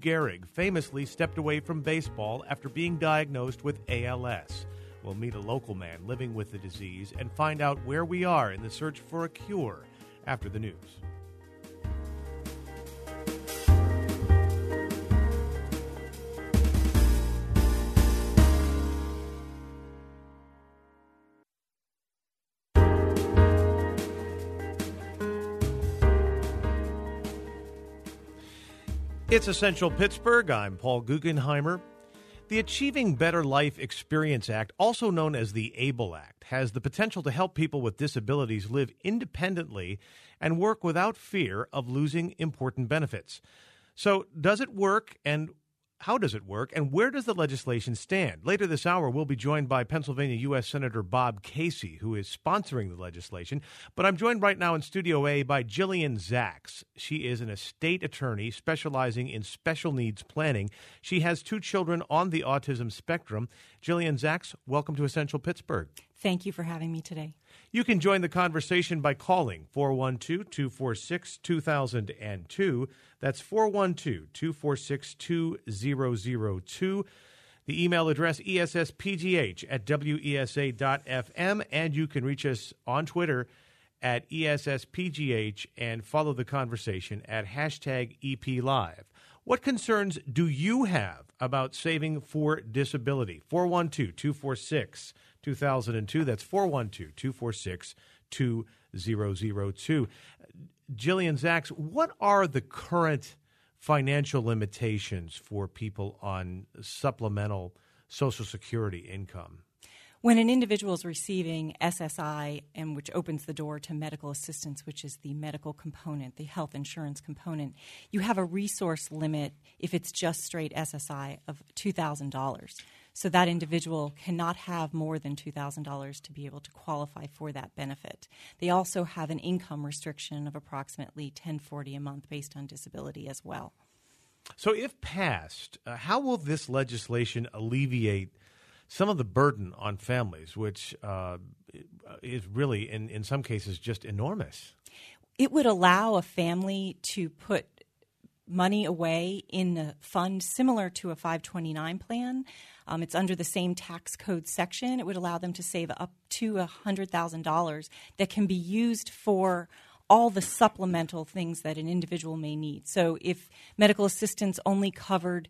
Gehrig famously stepped away from baseball after being diagnosed with ALS. We'll meet a local man living with the disease and find out where we are in the search for a cure after the news. It's Essential Pittsburgh. I'm Paul Guggenheimer. The Achieving Better Life Experience Act, also known as the ABLE Act, has the potential to help people with disabilities live independently and work without fear of losing important benefits. So, does it work, and how does it work, and where does the legislation stand? Later this hour, we'll be joined by Pennsylvania U.S. Senator Bob Casey, who is sponsoring the legislation. But I'm joined right now in Studio A by Jillian Zaks. She is an estate attorney specializing in special needs planning. She has 2 children on the autism spectrum. Jillian Zaks, welcome to Essential Pittsburgh. Thank you for having me today. You can join the conversation by calling 412-246-2002. That's 412-246-2002. The email address, esspgh@wesa.fm. And you can reach us on Twitter at esspgh and follow the conversation at #EPLive. What concerns do you have about saving for disability? 412-246-2002. That's 412-246-2002. Jillian Zaks, what are the current financial limitations for people on supplemental Social Security income? When an individual is receiving SSI, and which opens the door to medical assistance, which is the medical component, the health insurance component, you have a resource limit if it's just straight SSI of $2,000. So that individual cannot have more than $2,000 to be able to qualify for that benefit. They also have an income restriction of approximately $1,040 a month based on disability as well. So if passed, how will this legislation alleviate some of the burden on families, which is really, in some cases, just enormous? It would allow a family to put money away in a fund similar to a 529 plan. It's under the same tax code section. It would allow them to save up to $100,000 that can be used for all the supplemental things that an individual may need. So if medical assistance only covered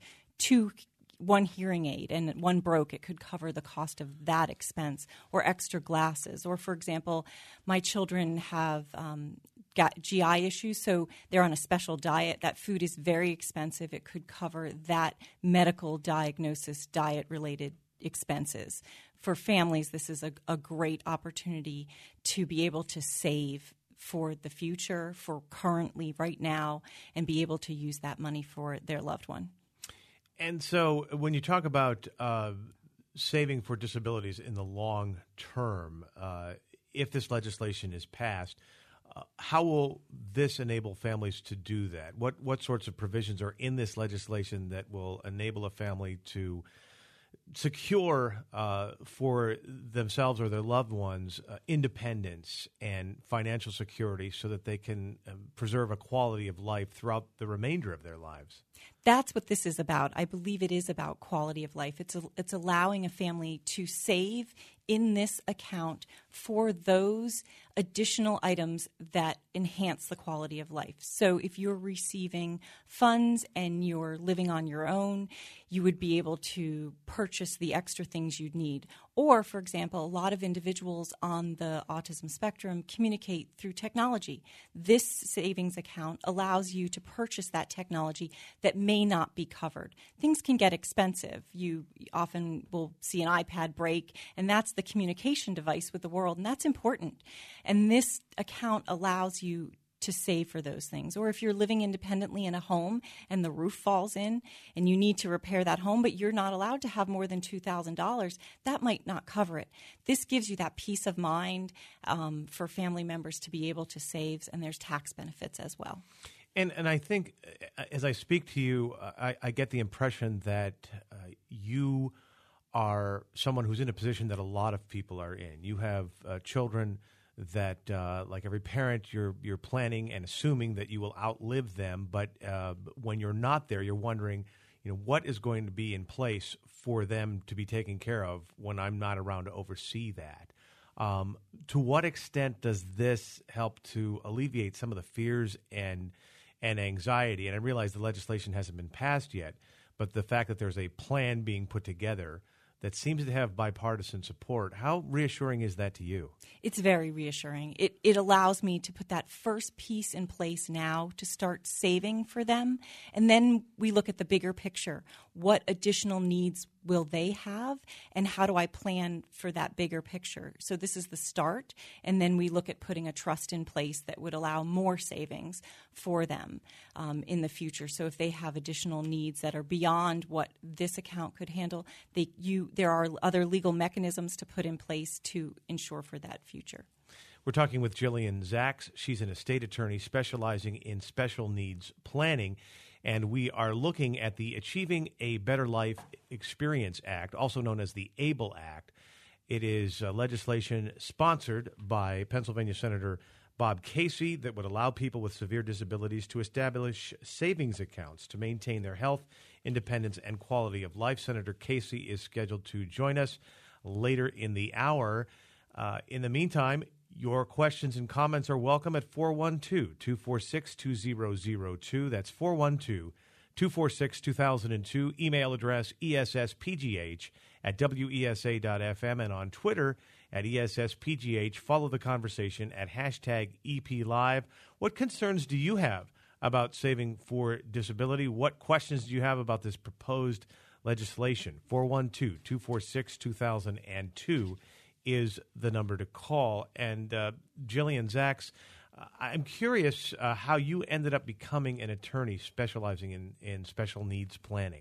one hearing aid and one broke, it could cover the cost of that expense, or extra glasses. Or, for example, my children have got GI issues, so they're on a special diet. That food is very expensive. It could cover that medical diagnosis, diet-related expenses. For families, this is a great opportunity to be able to save for the future, for currently, right now, and be able to use that money for their loved one. And so when you talk about saving for disabilities in the long term, if this legislation is passed, how will this enable families to do that? What sorts of provisions are in this legislation that will enable a family to secure for themselves or their loved ones independence and financial security so that they can preserve a quality of life throughout the remainder of their lives? That's what this is about. I believe it is about quality of life. It's allowing a family to save in this account for those additional items that enhance the quality of life. So if you're receiving funds and you're living on your own, you would be able to purchase the extra things you'd need. Or, for example, a lot of individuals on the autism spectrum communicate through technology. This savings account allows you to purchase that technology that may not be covered. Things can get expensive. You often will see an iPad break, and that's the communication device with the world, and that's important. And this account allows you to save for those things. Or if you're living independently in a home and the roof falls in and you need to repair that home, but you're not allowed to have more than $2,000, that might not cover it. This gives you that peace of mind for family members to be able to save, and there's tax benefits as well. And I think as I speak to you, I get the impression that you are someone who's in a position that a lot of people are in. You have children that like every parent, you're planning and assuming that you will outlive them, but when you're not there, you're wondering, what is going to be in place for them to be taken care of when I'm not around to oversee that. To what extent does this help to alleviate some of the fears and anxiety? And I realize the legislation hasn't been passed yet, but the fact that there's a plan being put together that seems to have bipartisan support, how reassuring is that to you? It's very reassuring. It allows me to put that first piece in place now to start saving for them. And then we look at the bigger picture. What additional needs will they have? And how do I plan for that bigger picture? So this is the start. And then we look at putting a trust in place that would allow more savings for them in the future. So if they have additional needs that are beyond what this account could handle, there are other legal mechanisms to put in place to ensure for that future. We're talking with Jillian Zaks. She's an estate attorney specializing in special needs planning, and we are looking at the Achieving a Better Life Experience Act, also known as the ABLE Act. It is legislation sponsored by Pennsylvania Senator Bob Casey that would allow people with severe disabilities to establish savings accounts to maintain their health, independence, and quality of life. Senator Casey is scheduled to join us later in the hour. In the meantime, your questions and comments are welcome at 412-246-2002. That's 412-246-2002. Email address esspgh@wesa.fm, and on Twitter at ESSPGH. Follow the conversation at #EPLive. What concerns do you have about saving for disability? What questions do you have about this proposed legislation? 412-246-2002 is the number to call. And Jillian Zaks, I'm curious how you ended up becoming an attorney specializing in special needs planning.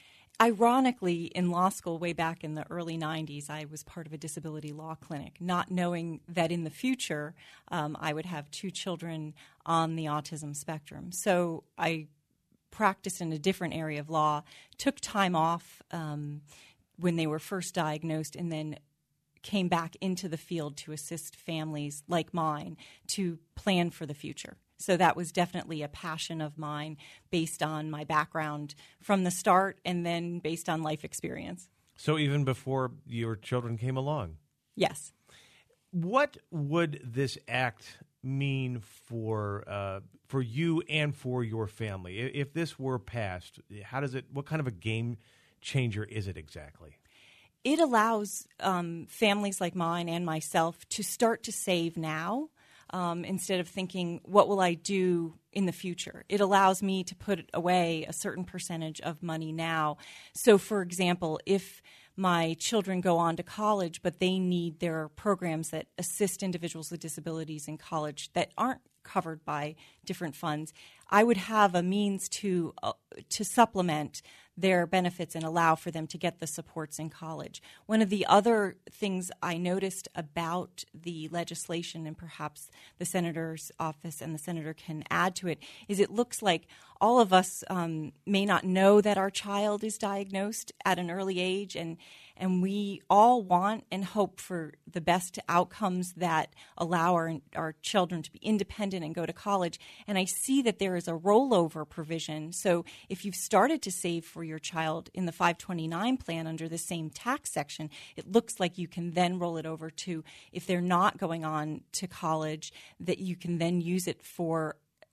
Ironically, in law school way back in the early 90s, I was part of a disability law clinic, not knowing that in the future I would have 2 children on the autism spectrum. So I practiced in a different area of law, took time off when they were first diagnosed, and then came back into the field to assist families like mine to plan for the future. So that was definitely a passion of mine based on my background from the start and then based on life experience. So even before your children came along? Yes. What would this act mean for you and for your family? If this were passed, what kind of a game changer is it exactly? It allows families like mine and myself to start to save now instead of thinking, what will I do in the future? It allows me to put away a certain percentage of money now. So, for example, if my children go on to college, but they need their programs that assist individuals with disabilities in college that aren't covered by different funds, I would have a means to supplement their benefits and allow for them to get the supports in college. One of the other things I noticed about the legislation, and perhaps the senator's office and the senator can add to it, is it looks like all of us may not know that our child is diagnosed at an early age, and we all want and hope for the best outcomes that allow our children to be independent and go to college. And I see that there is a rollover provision. So if you've started to save for your child in the 529 plan under the same tax section, it looks like you can then roll it over to, if they're not going on to college, that you can then use it for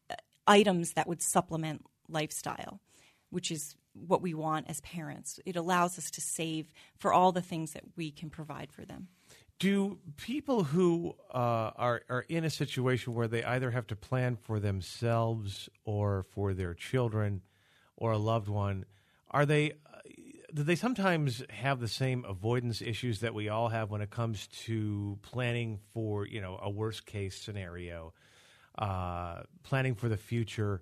items that would supplement lifestyle, which is what we want as parents. It allows us to save for all the things that we can provide for them. Do people who are in a situation where they either have to plan for themselves or for their children or a loved one, do they sometimes have the same avoidance issues that we all have when it comes to planning for, a worst case scenario, planning for the future?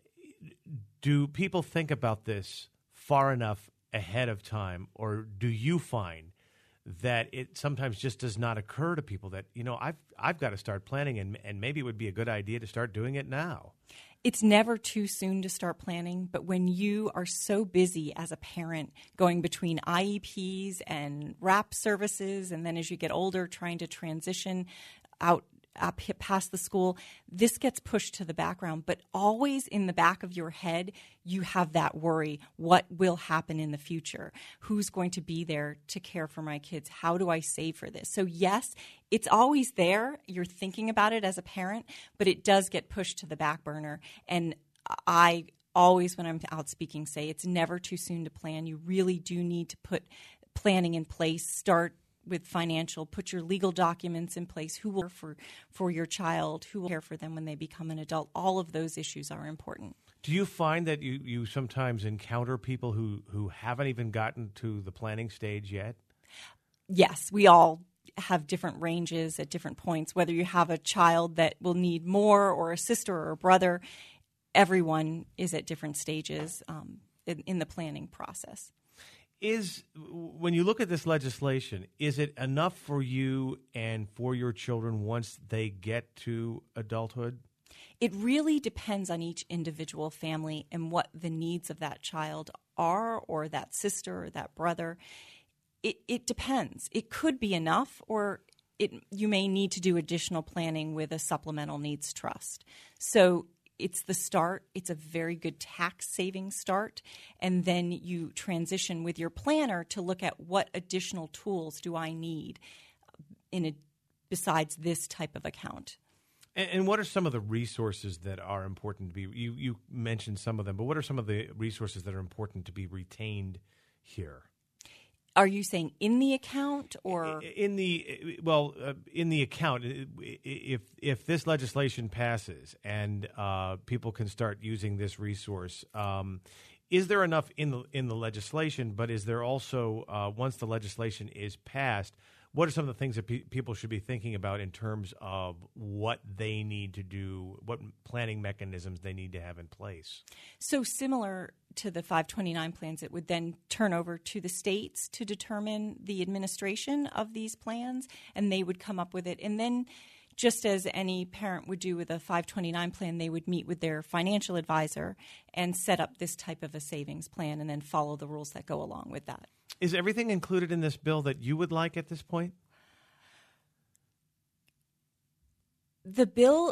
Do people think about this far enough ahead of time, or do you find that it sometimes just does not occur to people that, I've got to start planning and maybe it would be a good idea to start doing it now? It's never too soon to start planning, but when you are so busy as a parent going between IEPs and WRAP services, and then as you get older trying to transition out past the school, this gets pushed to the background. But always in the back of your head, you have that worry. What will happen in the future? Who's going to be there to care for my kids? How do I save for this? So yes, it's always there. You're thinking about it as a parent, but it does get pushed to the back burner. And I always, when I'm out speaking, say it's never too soon to plan. You really do need to put planning in place. Start with financial, put your legal documents in place, who will care for your child, who will care for them when they become an adult. All of those issues are important. Do you find that you sometimes encounter people who haven't even gotten to the planning stage yet? Yes, we all have different ranges at different points, whether you have a child that will need more or a sister or a brother. Everyone is at different stages in the planning process. When you look at this legislation, is it enough for you and for your children once they get to adulthood? It really depends on each individual family and what the needs of that child are, or that sister or that brother. It depends. It could be enough, or you may need to do additional planning with a supplemental needs trust. So it's the start. It's a very good tax-saving start. And then you transition with your planner to look at what additional tools do I need besides this type of account. And what are some of the resources that are important to be? You mentioned some of them, but what are some of the resources that are important to be retained here? Are you saying in the account or in the account? If this legislation passes and people can start using this resource, is there enough in the legislation? But is there also once the legislation is passed, what are some of the things that people should be thinking about in terms of what they need to do, what planning mechanisms they need to have in place? So similar to the 529 plans, it would then turn over to the states to determine the administration of these plans, and they would come up with it. And then just as any parent would do with a 529 plan, they would meet with their financial advisor and set up this type of a savings plan and then follow the rules that go along with that. Is everything included in this bill that you would like at this point? The bill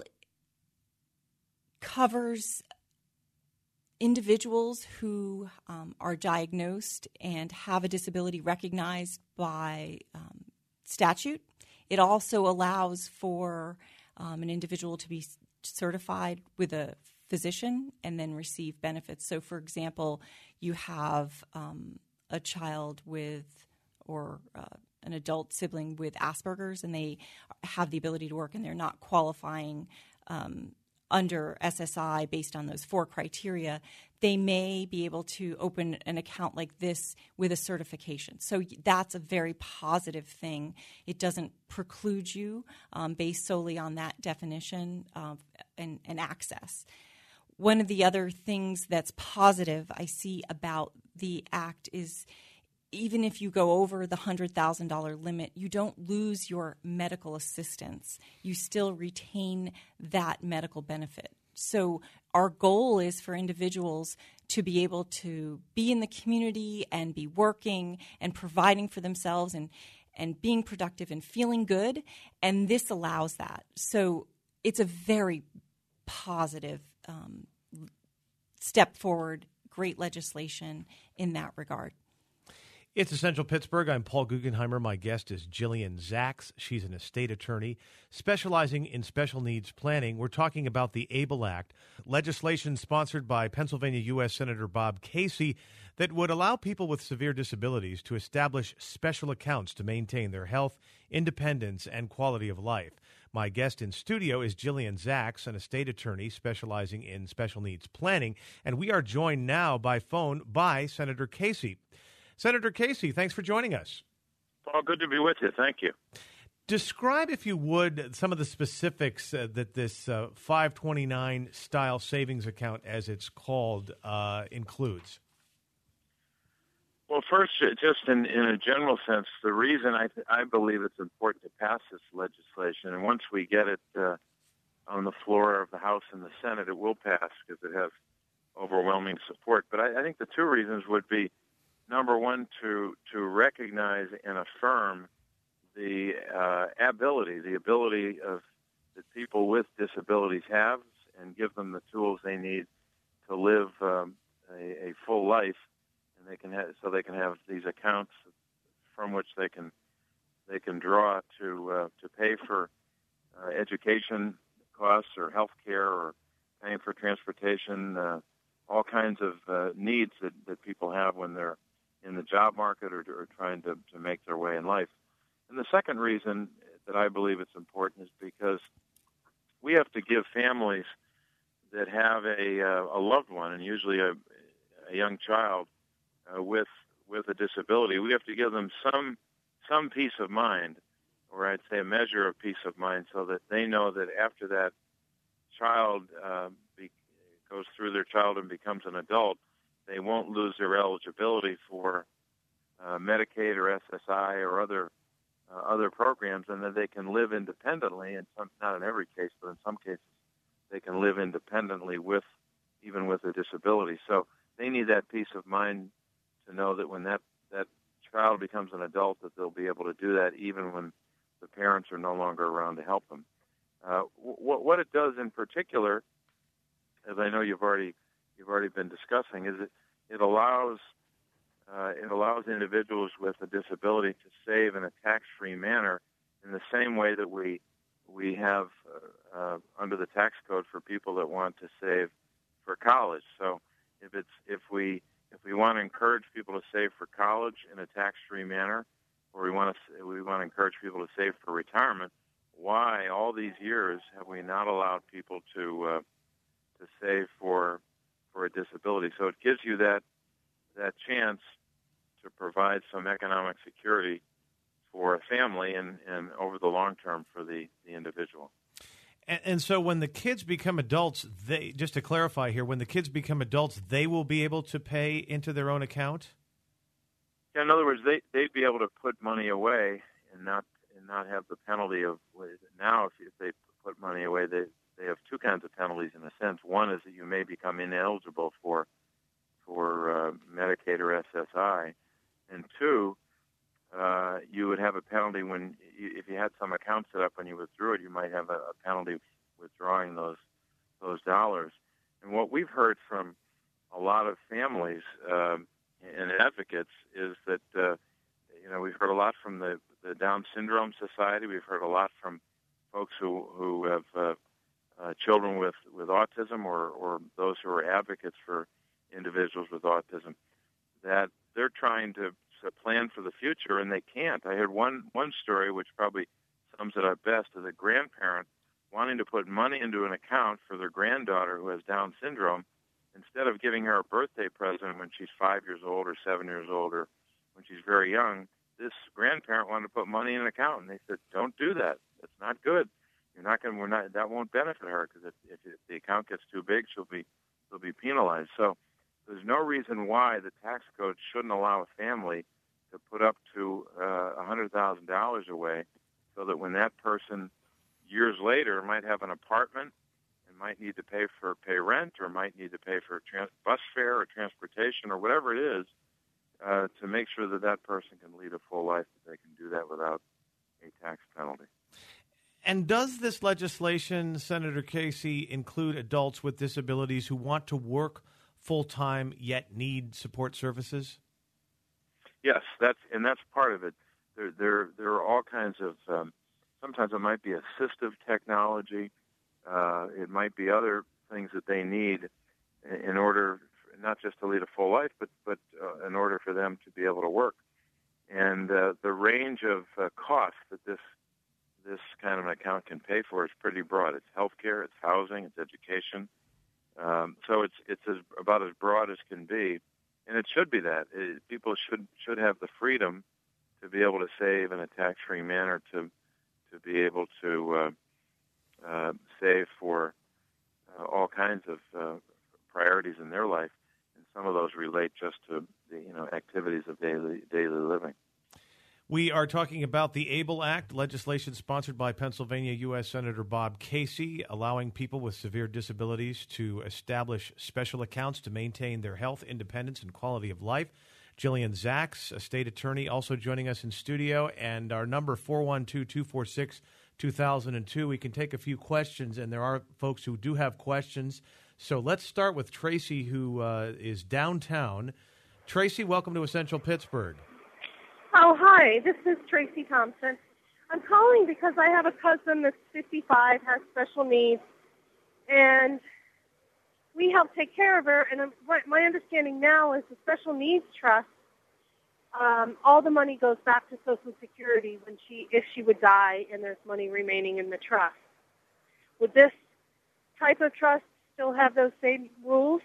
covers individuals who are diagnosed and have a disability recognized by statute. It also allows for an individual to be certified with a physician and then receive benefits. So, for example, you have a child with or an adult sibling with Asperger's, and they have the ability to work, and they're not qualifying under SSI based on those 4 criteria, they may be able to open an account like this with a certification. So that's a very positive thing. It doesn't preclude you based solely on that definition and access. One of the other things that's positive I see about the act is even if you go over the $100,000 limit, you don't lose your medical assistance. You still retain that medical benefit. So our goal is for individuals to be able to be in the community and be working and providing for themselves and being productive and feeling good, and this allows that. So it's a very positive step forward, great legislation in that regard. It's Essential Pittsburgh. I'm Paul Guggenheimer. My guest is Jillian Zaks. She's an estate attorney specializing in special needs planning. We're talking about the ABLE Act, legislation sponsored by Pennsylvania U.S. Senator Bob Casey that would allow people with severe disabilities to establish special accounts to maintain their health, independence, and quality of life. My guest in studio is Jillian Zaks, an estate attorney specializing in special needs planning, and we are joined now by phone by Senator Casey. Senator Casey, thanks for joining us. Paul, good to be with you. Thank you. Describe, if you would, some of the specifics that this 529-style savings account, as it's called, includes. Well, first, just in a general sense, the reason I believe it's important to pass this legislation, and once we get it on the floor of the House and the Senate, it will pass because it has overwhelming support. But I think the 2 reasons would be, number one, to recognize and affirm the ability of people with disabilities have and give them the tools they need to live a full life, and they can have these accounts from which they can draw to pay for education costs or health care or paying for transportation, all kinds of needs that people have when they're in the job market or trying to make their way in life. And the second reason that I believe it's important is because we have to give families that have a loved one, and usually a young child with a disability, we have to give them some peace of mind, or I'd say a measure of peace of mind, so that they know that after that child goes through their childhood and becomes an adult, they won't lose their eligibility for Medicaid or SSI or other programs, and that they can live independently. And not in every case, but in some cases, they can live independently even with a disability. So they need that peace of mind to know that when that child becomes an adult, that they'll be able to do that even when the parents are no longer around to help them. What it does in particular, as I know you've already been discussing, is it allows individuals with a disability to save in a tax-free manner in the same way that we have under the tax code for people that want to save for college. So if we want to encourage people to save for college in a tax-free manner, or we want to encourage people to save for retirement, why all these years have we not allowed people to save for a disability? So it gives you that chance to provide some economic security for a family and over the long term for the individual. And so when the kids become adults, just to clarify here, when the kids become adults, they will be able to pay into their own account? Yeah, in other words, they'd be able to put money away and not have the penalty of now. If they put money away, they have two kinds of penalties in a sense. One is that you may become ineligible for Medicaid or SSI, and two, you would have a penalty if you had some account set up when you withdrew it. You might have a penalty withdrawing those dollars. And what we've heard from a lot of families and advocates is that we've heard a lot from the Down Syndrome Society. We've heard a lot from folks who have children with autism or those who are advocates for individuals with autism, that they're trying to plan for the future, and they can't. I heard one story which probably sums it up best, is a grandparent wanting to put money into an account for their granddaughter who has Down syndrome. Instead of giving her a birthday present when she's 5 years old or 7 years old or when she's very young, this grandparent wanted to put money in an account, and they said, "Don't do that. It's not good. That won't benefit her, because if the account gets too big, she'll be penalized." So there's no reason why the tax code shouldn't allow a family to put up to $100,000 away, so that when that person years later might have an apartment and might need to pay rent, or might need to pay for bus fare or transportation or whatever it is, to make sure that person can lead a full life, that they can do that without a tax penalty. And does this legislation, Senator Casey, include adults with disabilities who want to work full-time yet need support services? Yes, that's part of it. There are all kinds of. Sometimes it might be assistive technology. It might be other things that they need in order not just to lead a full life, but in order for them to be able to work. And the range of costs that this kind of an account can pay for is pretty broad. It's healthcare, it's housing, it's education. So it's about as broad as can be, and it should be that. People should have the freedom to be able to save in a tax-free manner, to be able to save for all kinds of priorities in their life, and some of those relate just to the activities of daily living. We are talking about the ABLE Act, legislation sponsored by Pennsylvania U.S. Senator Bob Casey, allowing people with severe disabilities to establish special accounts to maintain their health, independence, and quality of life. Jillian Zacks, a state attorney, also joining us in studio, and our number 412-246 2002. We can take a few questions, and there are folks who do have questions. So let's start with Tracy, who is downtown. Tracy, welcome to Essential Pittsburgh. Oh, hi. This is Tracy Thompson. I'm calling because I have a cousin that's 55, has special needs, and we help take care of her. And my understanding now is the Special Needs Trust, all the money goes back to Social Security if she would die and there's money remaining in the trust. Would this type of trust still have those same rules?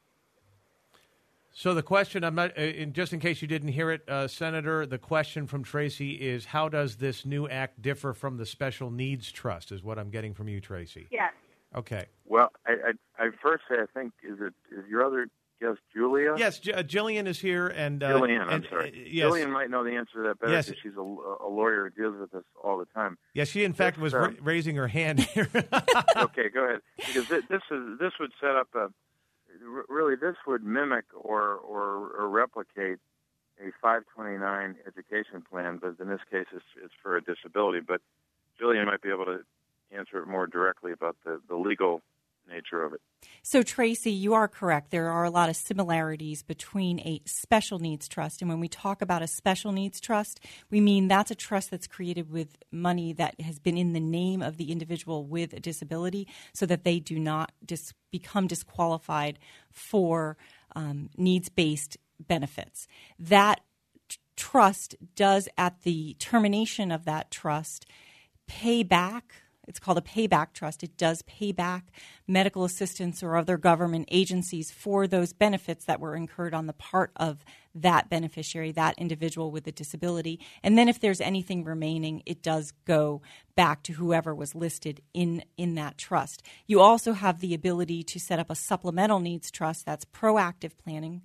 So the question, just in case you didn't hear it, Senator, the question from Tracy is, how does this new act differ from the Special Needs Trust, is what I'm getting from you, Tracy. Yes. Okay. Well, I first say, I think, is your other guest Julia? Yes, Jillian is here. And Jillian, I'm sorry. Yes. Jillian might know the answer to that better because she's a lawyer who deals with this all the time. Yes, she in fact was raising her hand here. Okay, go ahead. Because this would set up this would mimic or replicate a 529 education plan, but in this case it's for a disability. But Jillian might be able to answer it more directly about the legal nature of it. So, Tracy, you are correct. There are a lot of similarities between a special needs trust. And when we talk about a special needs trust, we mean that's a trust that's created with money that has been in the name of the individual with a disability so that they do not become disqualified for needs-based benefits. That trust does, at the termination of that trust, pay back. It's called a payback trust. It does pay back medical assistance or other government agencies for those benefits that were incurred on the part of that beneficiary, that individual with a disability. And then if there's anything remaining, it does go back to whoever was listed in that trust. You also have the ability to set up a supplemental needs trust. That's proactive planning.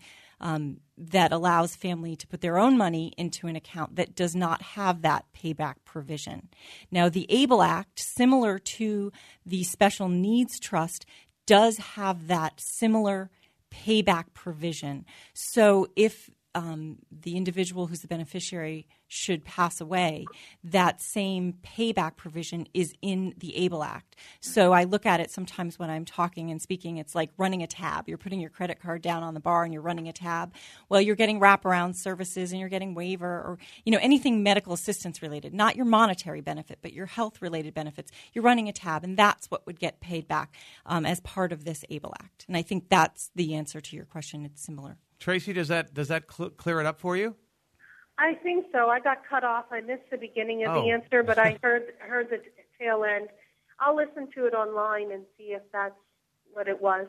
That allows family to put their own money into an account that does not have that payback provision. Now, the ABLE Act, similar to the Special Needs Trust, does have that similar payback provision. So if the individual who's the beneficiary should pass away, that same payback provision is in the ABLE Act. So I look at it sometimes when I'm talking and speaking, it's like running a tab. You're putting your credit card down on the bar and you're running a tab. Well, you're getting wraparound services and you're getting waiver or anything medical assistance related, not your monetary benefit, but your health related benefits. You're running a tab, and that's what would get paid back as part of this ABLE Act. And I think that's the answer to your question. It's similar. Tracy, does that clear it up for you? I think so. I got cut off. I missed the beginning of the answer, but I heard the tail end. I'll listen to it online and see if that's what it was.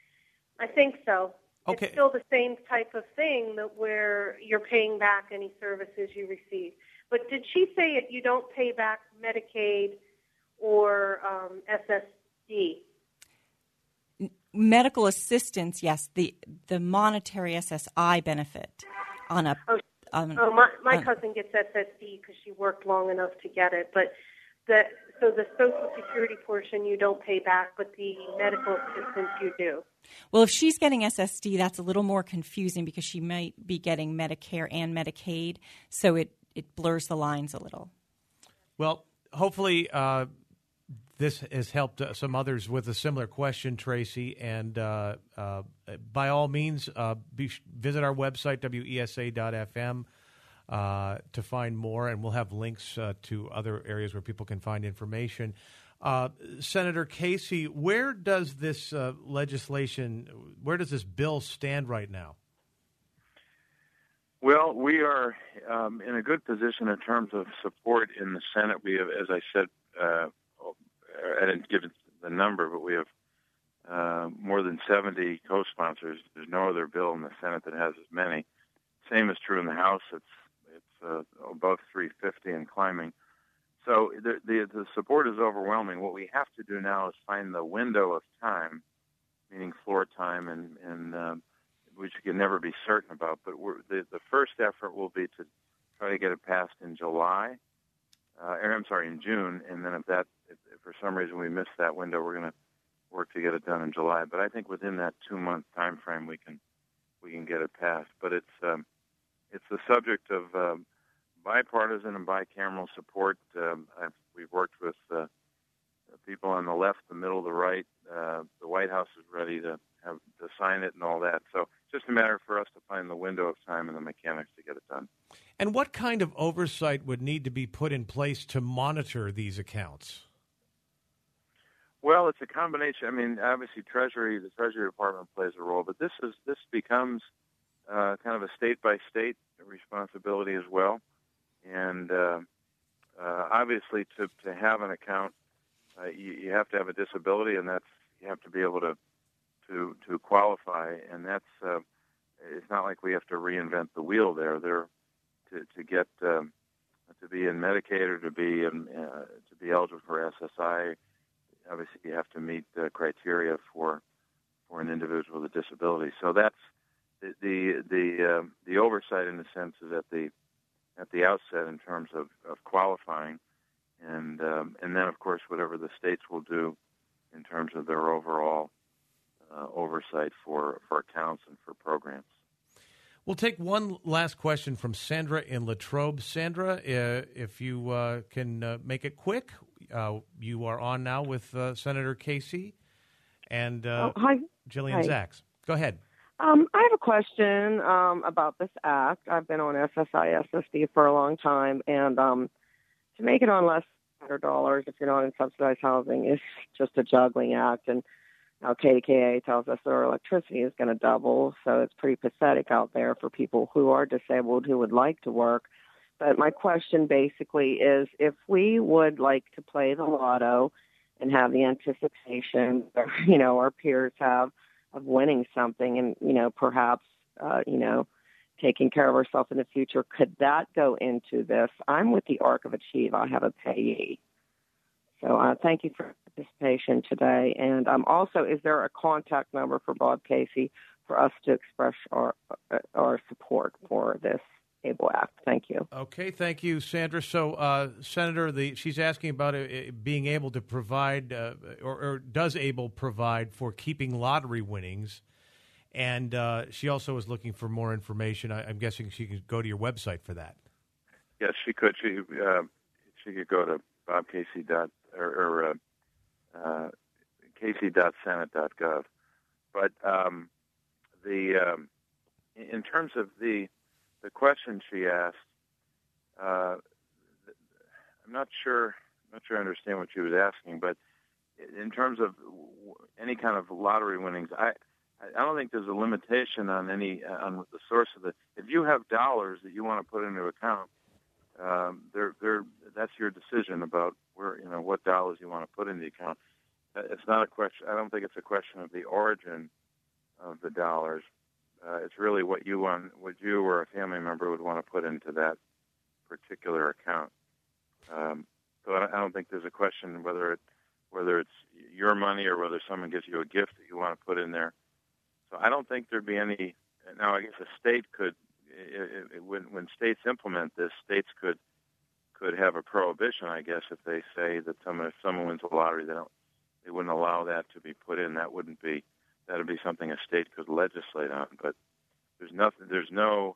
I think so. Okay. It's still the same type of thing where you're paying back any services you receive. But did she say you don't pay back Medicaid or SSD? Medical assistance, yes. The monetary SSI benefit on a. My cousin gets SSD because she worked long enough to get it. But the Social Security portion you don't pay back, but the medical assistance you do. Well, if she's getting SSD, that's a little more confusing because she might be getting Medicare and Medicaid, so it blurs the lines a little. Well, hopefully this has helped some others with a similar question, Tracy. And by all means, visit our website, wesa.fm, to find more. And we'll have links to other areas where people can find information. Senator Casey, where does this where does this bill stand right now? Well, we are in a good position in terms of support in the Senate. We have, as I said, I didn't give the number, but we have more than 70 co-sponsors. There's no other bill in the Senate that has as many. Same is true in the House. It's above 350 and climbing. So the support is overwhelming. What we have to do now is find the window of time, meaning floor time, and which you can never be certain about. But the first effort will be to try to get it passed in July. In June, and then if for some reason we miss that window, we're going to work to get it done in July. But I think within that 2-month time frame, we can get it passed. But it's the subject of bipartisan and bicameral support. I've we've worked with people on the left, the middle, the right. The White House is ready to sign it and all that. So it's just a matter for us to find the window of time and the mechanics to get it done. And what kind of oversight would need to be put in place to monitor these accounts? Well, it's a combination. I mean, obviously, the Treasury Department plays a role, but this becomes kind of a state-by-state responsibility as well. And obviously, to have an account, you have to have a disability, and you have to be able to qualify. And that's it's not like we have to reinvent the wheel there. To get to be in Medicaid or to be eligible for SSI. Obviously, you have to meet the criteria for an individual with a disability. So that's the oversight, in a sense, is at the outset in terms of qualifying, and then of course whatever the states will do in terms of their overall oversight for accounts and for programs. We'll take one last question from Sandra in Latrobe. Sandra, if you can make it quick, you are on now with Senator Casey and hi. Jillian Zaks. Go ahead. I have a question about this act. I've been on SSI, SSD for a long time, and to make it on less than $100 if you're not in subsidized housing is just a juggling act. And now KDKA tells us that our electricity is going to double, so it's pretty pathetic out there for people who are disabled who would like to work. But my question basically is, if we would like to play the lotto and have the anticipation, our peers have, of winning something and, perhaps, taking care of ourselves in the future, could that go into this? I'm with the Arc of Achieve. I have a payee. So thank you for participation today. And also, is there a contact number for Bob Casey for us to express our support for this ABLE Act? Thank you. Okay, thank you, Sandra. So, Senator, she's asking about being able to provide, or does ABLE provide for keeping lottery winnings, and she also is looking for more information. I'm guessing she can go to your website for that. Yes, she could. She could go to bobcasey.or casey.senate.gov. But in terms of the question she asked, I'm not sure I understand what she was asking, but in terms of any kind of lottery winnings, I don't think there's a limitation on on the source of it. If you have dollars that you want to put into an account, that's your decision about what dollars you want to put in the account. It's not a question. I don't think it's a question of the origin of the dollars. It's really what you or a family member would want to put into that particular account. So I don't think there's a question whether it's your money or whether someone gives you a gift that you want to put in there. So I don't think there'd be any. Now, I guess a state could, when states implement this, states could have a prohibition. I guess if they say that if someone wins a lottery, they wouldn't allow that to be put in. That would be something a state could legislate on. But there's no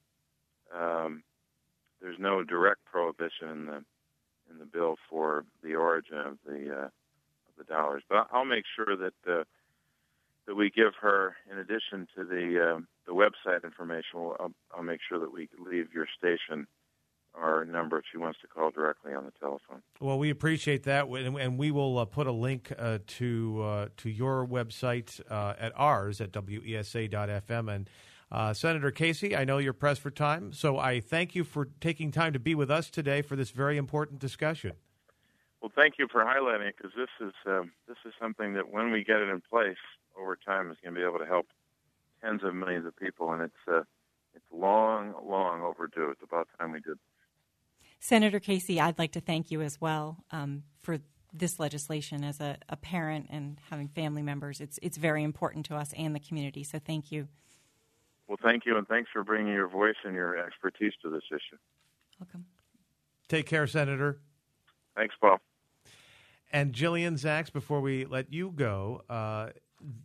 direct prohibition in the bill for the origin of the dollars. But I'll make sure that we give her, in addition to the website information, I'll make sure that we leave your station our number if she wants to call directly on the telephone. Well, we appreciate that, and we will put a link to your website at ours at WESA.FM. And Senator Casey, I know you're pressed for time, so I thank you for taking time to be with us today for this very important discussion. Well, thank you for highlighting it, because this is something that when we get it in place over time is going to be able to help tens of millions of people, and it's long overdue. It's about time we did. Senator Casey, I'd like to thank you as well for this legislation. As a parent and having family members, it's very important to us and the community, so thank you. Well, thank you, and thanks for bringing your voice and your expertise to this issue. Welcome. Take care, Senator. Thanks, Paul. And Jillian Zaks, before we let you go,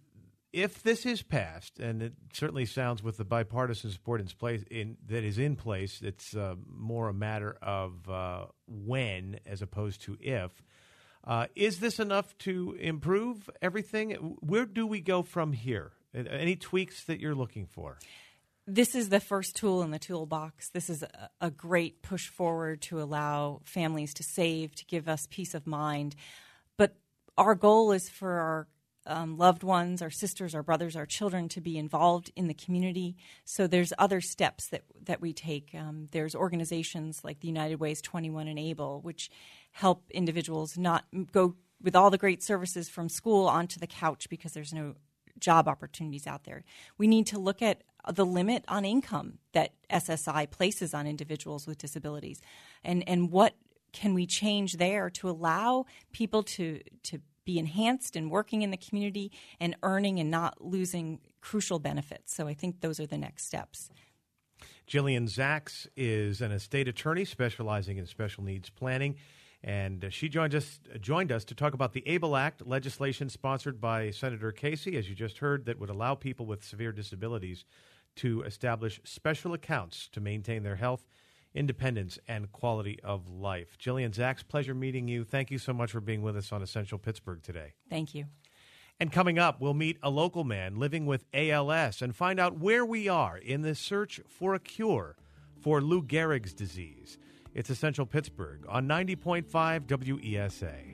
if this is passed, and it certainly sounds with the bipartisan support that is in place, it's more a matter of when as opposed to if. Is this enough to improve everything? Where do we go from here? Any tweaks that you're looking for? This is the first tool in the toolbox. This is a great push forward to allow families to save, to give us peace of mind. But our goal is for our loved ones, our sisters, our brothers, our children to be involved in the community. So there's other steps that we take. There's organizations like the United Way's 21 and Able, which help individuals not go with all the great services from school onto the couch because there's no job opportunities out there. We need to look at the limit on income that SSI places on individuals with disabilities, and what can we change there to allow people to be enhanced and working in the community and earning and not losing crucial benefits. So I think those are the next steps. Jillian Zaks is an estate attorney specializing in special needs planning, and she joined us to talk about the ABLE Act, legislation sponsored by Senator Casey, as you just heard, that would allow people with severe disabilities to establish special accounts to maintain their health, independence, and quality of life. Jillian Zaks, pleasure meeting you. Thank you so much for being with us on Essential Pittsburgh today. Thank you. And coming up, we'll meet a local man living with ALS and find out where we are in the search for a cure for Lou Gehrig's disease. It's Essential Pittsburgh on 90.5 WESA.